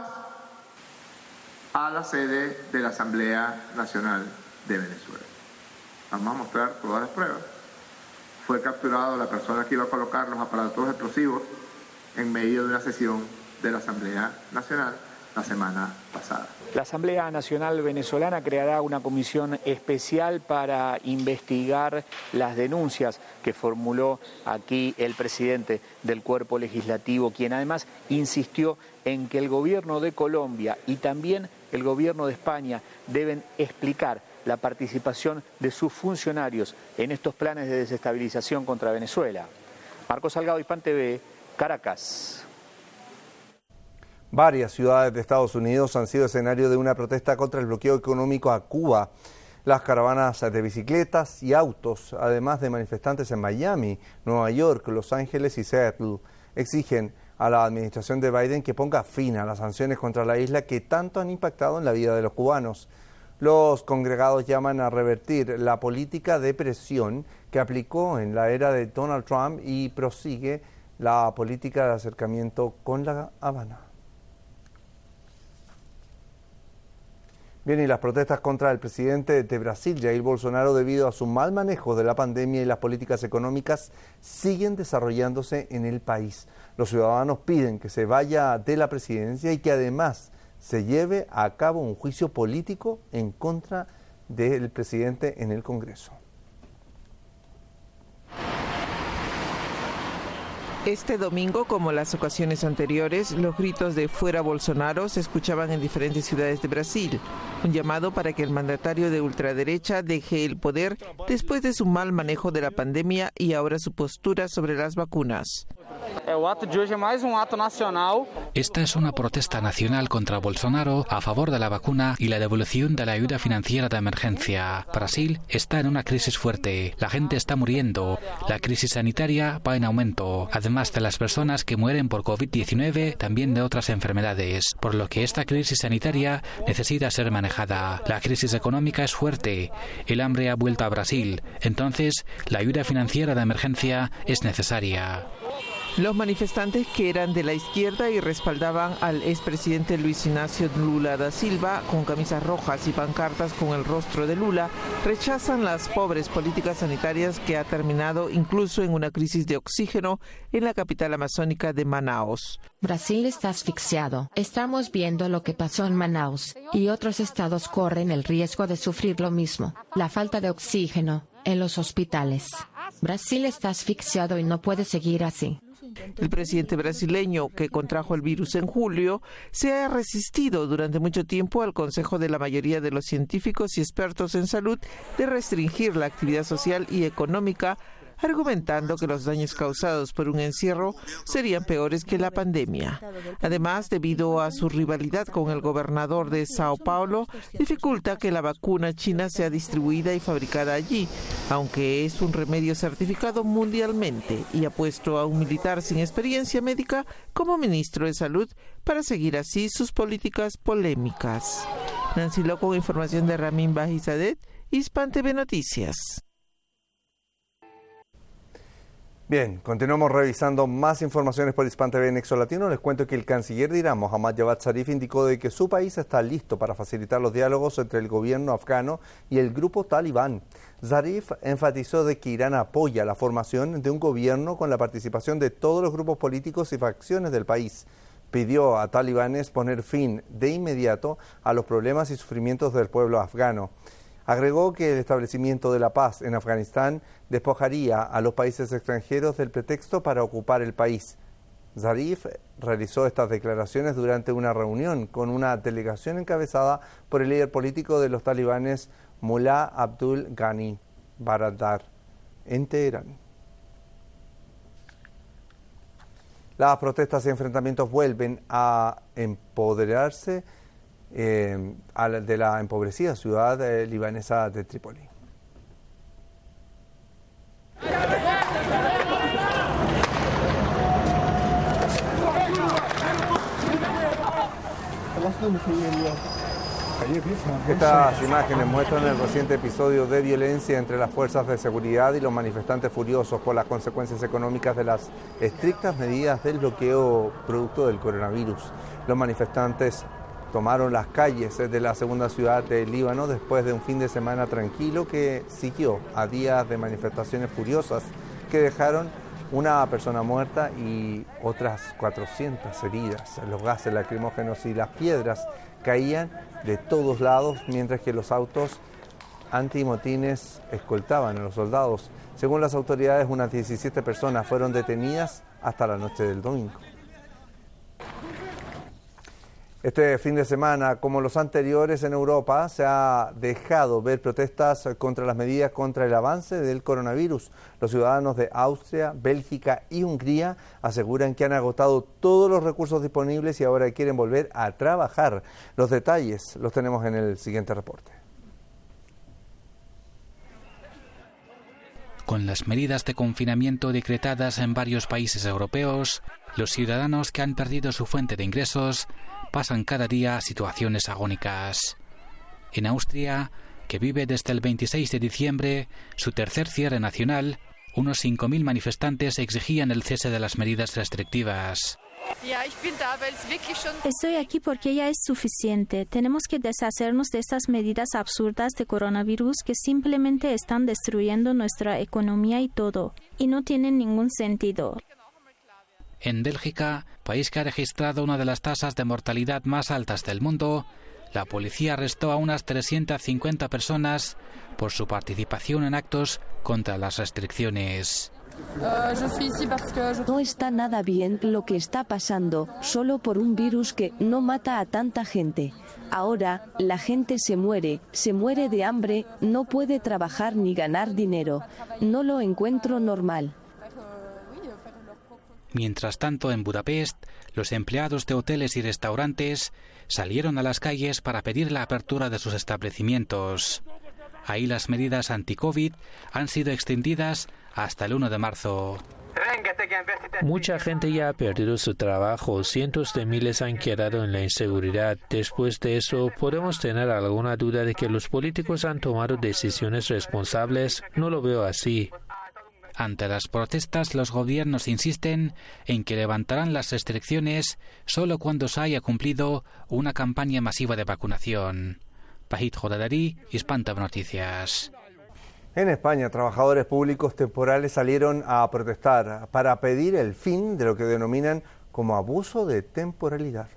a la sede de la Asamblea Nacional de Venezuela. Vamos a mostrar todas las pruebas. Fue capturado la persona que iba a colocar los aparatos explosivos en medio de una sesión de la Asamblea Nacional la semana pasada. La Asamblea Nacional Venezolana creará una comisión especial para investigar las denuncias que formuló aquí el presidente del cuerpo legislativo, quien además insistió en que el gobierno de Colombia y también el gobierno de España deben explicar la participación de sus funcionarios en estos planes de desestabilización contra Venezuela. Marcos Salgado, Hispan TV, Caracas. Varias ciudades de Estados Unidos han sido escenario de una protesta contra el bloqueo económico a Cuba. Las caravanas de bicicletas y autos, además de manifestantes en Miami, Nueva York, Los Ángeles y Seattle, exigen a la administración de Biden que ponga fin a las sanciones contra la isla que tanto han impactado en la vida de los cubanos. Los congregados llaman a revertir la política de presión que aplicó en la era de Donald Trump y prosigue la política de acercamiento con La Habana. Bien, y las protestas contra el presidente de Brasil, Jair Bolsonaro, debido a su mal manejo de la pandemia y las políticas económicas, siguen desarrollándose en el país. Los ciudadanos piden que se vaya de la presidencia y que además se lleve a cabo un juicio político en contra del presidente en el Congreso. Este domingo, como las ocasiones anteriores, los gritos de "Fuera Bolsonaro" se escuchaban en diferentes ciudades de Brasil. Un llamado para que el mandatario de ultraderecha deje el poder después de su mal manejo de la pandemia y ahora su postura sobre las vacunas. Esta es una protesta nacional contra Bolsonaro a favor de la vacuna y la devolución de la ayuda financiera de emergencia. Brasil está en una crisis fuerte. La gente está muriendo. La crisis sanitaria va en aumento. Además de las personas que mueren por COVID-19, también de otras enfermedades. Por lo que esta crisis sanitaria necesita ser manejada. La crisis económica es fuerte. El hambre ha vuelto a Brasil. Entonces, la ayuda financiera de emergencia es necesaria. Los manifestantes, que eran de la izquierda y respaldaban al expresidente Luis Ignacio Lula da Silva con camisas rojas y pancartas con el rostro de Lula, rechazan las pobres políticas sanitarias que ha terminado incluso en una crisis de oxígeno en la capital amazónica de Manaus. Brasil está asfixiado. Estamos viendo lo que pasó en Manaus y otros estados corren el riesgo de sufrir lo mismo. La falta de oxígeno en los hospitales. Brasil está asfixiado y no puede seguir así. El presidente brasileño, que contrajo el virus en julio, se ha resistido durante mucho tiempo al consejo de la mayoría de los científicos y expertos en salud de restringir la actividad social y económica, argumentando que los daños causados por un encierro serían peores que la pandemia. Además, debido a su rivalidad con el gobernador de Sao Paulo, dificulta que la vacuna china sea distribuida y fabricada allí, aunque es un remedio certificado mundialmente, y ha puesto a un militar sin experiencia médica como ministro de Salud para seguir así sus políticas polémicas. Nancy Lo, con información de Ramin Bajizadet, Hispan TV Noticias. Bien, continuamos revisando más informaciones por Hispan TV en Nexo Latino. Les cuento que el canciller de Irán, Mohammad Javad Zarif, indicó de que su país está listo para facilitar los diálogos entre el gobierno afgano y el grupo talibán. Zarif enfatizó de que Irán apoya la formación de un gobierno con la participación de todos los grupos políticos y facciones del país. Pidió a talibanes poner fin de inmediato a los problemas y sufrimientos del pueblo afgano. Agregó que el establecimiento de la paz en Afganistán despojaría a los países extranjeros del pretexto para ocupar el país. Zarif realizó estas declaraciones durante una reunión con una delegación encabezada por el líder político de los talibanes, Mullah Abdul Ghani Baradar, en Teherán. Las protestas y enfrentamientos vuelven a empoderarse de la empobrecida ciudad libanesa de Trípoli. Estas imágenes muestran el reciente episodio de violencia entre las fuerzas de seguridad y los manifestantes furiosos por las consecuencias económicas de las estrictas medidas del bloqueo producto del coronavirus. Los manifestantes tomaron las calles de la segunda ciudad del Líbano después de un fin de semana tranquilo que siguió a días de manifestaciones furiosas que dejaron una persona muerta y otras 400 heridas. Los gases lacrimógenos y las piedras caían de todos lados mientras que los autos antimotines escoltaban a los soldados. Según las autoridades, unas 17 personas fueron detenidas hasta la noche del domingo. Este fin de semana, como los anteriores en Europa, se ha dejado ver protestas contra las medidas contra el avance del coronavirus. Los ciudadanos de Austria, Bélgica y Hungría aseguran que han agotado todos los recursos disponibles y ahora quieren volver a trabajar. Los detalles los tenemos en el siguiente reporte. Con las medidas de confinamiento decretadas en varios países europeos, los ciudadanos que han perdido su fuente de ingresos pasan cada día situaciones agónicas. En Austria, que vive desde el 26 de diciembre su tercer cierre nacional, unos 5.000 manifestantes exigían el cese de las medidas restrictivas. Estoy aquí porque ya es suficiente. Tenemos que deshacernos de estas medidas absurdas de coronavirus que simplemente están destruyendo nuestra economía y todo, y no tienen ningún sentido. En Bélgica, país que ha registrado una de las tasas de mortalidad más altas del mundo, la policía arrestó a unas 350 personas por su participación en actos contra las restricciones. No está nada bien lo que está pasando, solo por un virus que no mata a tanta gente. Ahora la gente se muere de hambre, no puede trabajar ni ganar dinero. No lo encuentro normal. Mientras tanto, en Budapest, los empleados de hoteles y restaurantes salieron a las calles para pedir la apertura de sus establecimientos. Ahí las medidas anti-COVID han sido extendidas hasta el 1 de marzo. Mucha gente ya ha perdido su trabajo, cientos de miles han quedado en la inseguridad. Después de eso, ¿podemos tener alguna duda de que los políticos han tomado decisiones responsables? No lo veo así. Ante las protestas, los gobiernos insisten en que levantarán las restricciones solo cuando se haya cumplido una campaña masiva de vacunación. Pajit Jodadari, Hispan TV Noticias. En España, trabajadores públicos temporales salieron a protestar para pedir el fin de lo que denominan como abuso de temporalidad.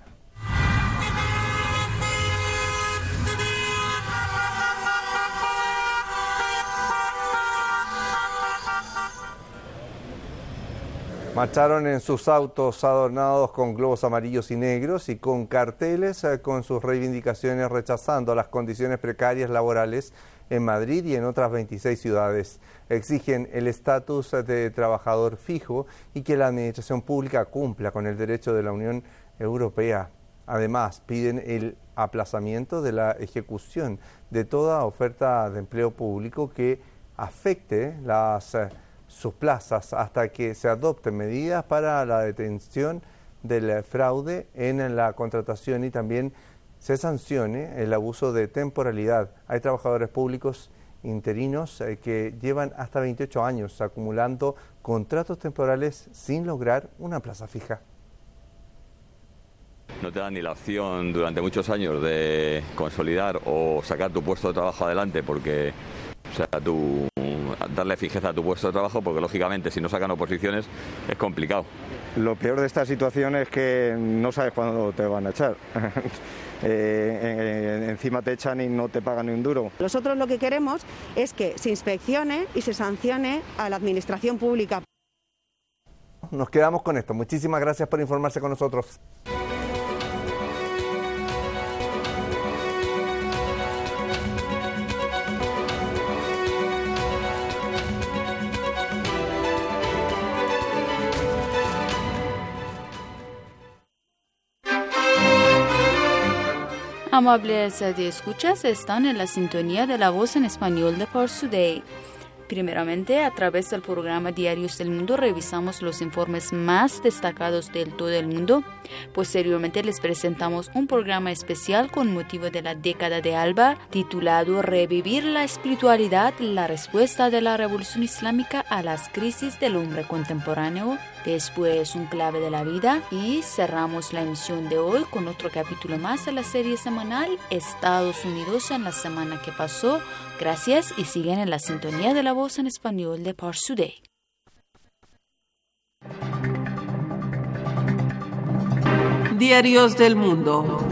Marcharon en sus autos adornados con globos amarillos y negros y con carteles con sus reivindicaciones rechazando las condiciones precarias laborales en Madrid y en otras 26 ciudades. Exigen el estatus de trabajador fijo y que la administración pública cumpla con el derecho de la Unión Europea. Además, piden el aplazamiento de la ejecución de toda oferta de empleo público que afecte sus plazas hasta que se adopten medidas para la detención del fraude en la contratación y también se sancione el abuso de temporalidad. Hay trabajadores públicos interinos que llevan hasta 28 años acumulando contratos temporales sin lograr una plaza fija. No te dan ni la opción durante muchos años de consolidar o sacar tu puesto de trabajo adelante porque, darle fijeza a tu puesto de trabajo porque lógicamente si no sacan oposiciones es complicado. Lo peor de esta situación es que no sabes cuándo te van a echar. Encima te echan y no te pagan ni un duro. Nosotros lo que queremos es que se inspeccione y se sancione a la administración pública. Nos quedamos con esto. Muchísimas gracias por informarse con nosotros. Amables de escuchas, están en la sintonía de la voz en español de Pars Today. Primeramente, a través del programa Diarios del Mundo, revisamos los informes más destacados de todo el mundo. Posteriormente, les presentamos un programa especial con motivo de la década de Alba, titulado Revivir la espiritualidad, la respuesta de la Revolución Islámica a las crisis del hombre contemporáneo. Después, un clave de la vida y cerramos la emisión de hoy con otro capítulo más de la serie semanal Estados Unidos en la semana que pasó. Gracias y siguen en la sintonía de la voz en español de Pars Today. Diarios del Mundo.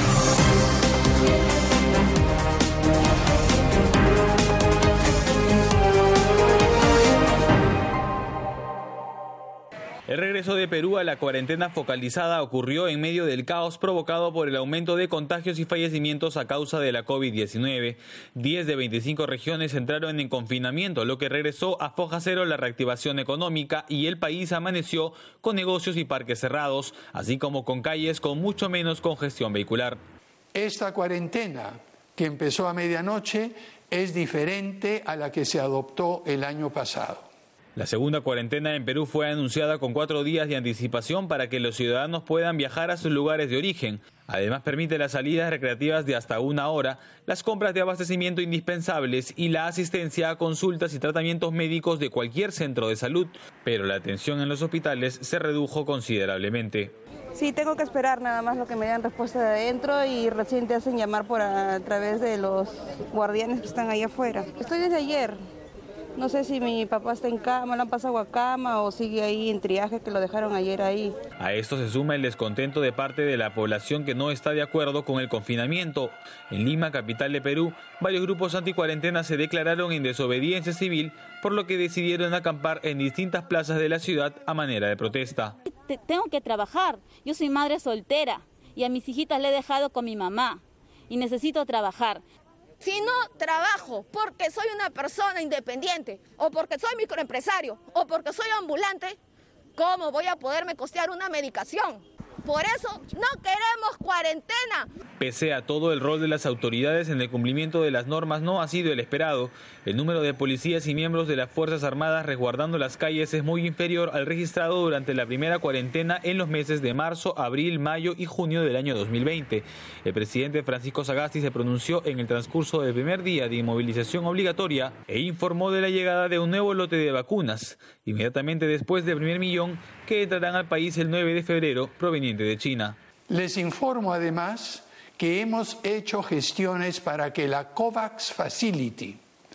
El regreso de Perú a la cuarentena focalizada ocurrió en medio del caos provocado por el aumento de contagios y fallecimientos a causa de la COVID-19. 10 de 25 regiones entraron en confinamiento, lo que regresó a foja cero la reactivación económica y el país amaneció con negocios y parques cerrados, así como con calles con mucho menos congestión vehicular. Esta cuarentena, que empezó a medianoche, es diferente a la que se adoptó el año pasado. La segunda cuarentena en Perú fue anunciada con 4 días de anticipación para que los ciudadanos puedan viajar a sus lugares de origen. Además, permite las salidas recreativas de hasta 1 hora, las compras de abastecimiento indispensables y la asistencia a consultas y tratamientos médicos de cualquier centro de salud. Pero la atención en los hospitales se redujo considerablemente. Sí, tengo que esperar nada más lo que me den respuesta de adentro y recién te hacen llamar a través de los guardianes que están ahí afuera. Estoy desde ayer. No sé si mi papá está en cama, lo han pasado a cama o sigue ahí en triaje que lo dejaron ayer ahí. A esto se suma el descontento de parte de la población que no está de acuerdo con el confinamiento. En Lima, capital de Perú, varios grupos anticuarentena se declararon en desobediencia civil, por lo que decidieron acampar en distintas plazas de la ciudad a manera de protesta. Tengo que trabajar, yo soy madre soltera y a mis hijitas le he dejado con mi mamá y necesito trabajar. Si no trabajo porque soy una persona independiente, o porque soy microempresario, o porque soy ambulante, ¿cómo voy a poderme costear una medicación? Por eso no queremos cuarentena. Pese a todo, el rol de las autoridades en el cumplimiento de las normas no ha sido el esperado. El número de policías y miembros de las Fuerzas Armadas resguardando las calles es muy inferior al registrado durante la primera cuarentena en los meses de marzo, abril, mayo y junio del año 2020. El presidente Francisco Sagasti se pronunció en el transcurso del primer día de inmovilización obligatoria e informó de la llegada de un nuevo lote de vacunas, inmediatamente después del primer millón que entrarán al país el 9 de febrero proveniente de China. Les informo además que hemos hecho gestiones para que la COVAX Facility,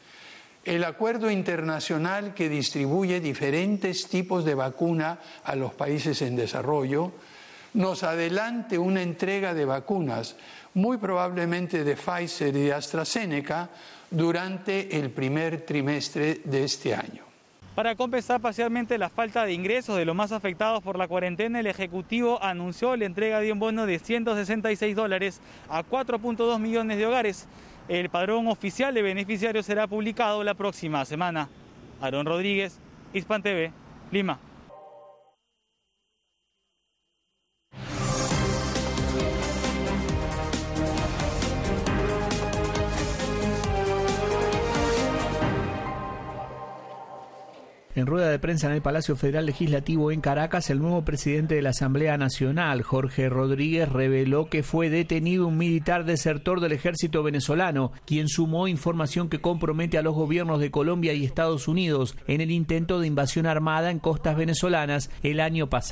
el acuerdo internacional que distribuye diferentes tipos de vacuna a los países en desarrollo, nos adelante una entrega de vacunas, muy probablemente de Pfizer y de AstraZeneca, durante el primer trimestre de este año. Para compensar parcialmente la falta de ingresos de los más afectados por la cuarentena, el Ejecutivo anunció la entrega de un bono de $166 a 4.2 millones de hogares. El padrón oficial de beneficiarios será publicado la próxima semana. Aarón Rodríguez, Hispan TV, Lima. En rueda de prensa en el Palacio Federal Legislativo en Caracas, el nuevo presidente de la Asamblea Nacional, Jorge Rodríguez, reveló que fue detenido un militar desertor del ejército venezolano, quien sumó información que compromete a los gobiernos de Colombia y Estados Unidos en el intento de invasión armada en costas venezolanas el año pasado.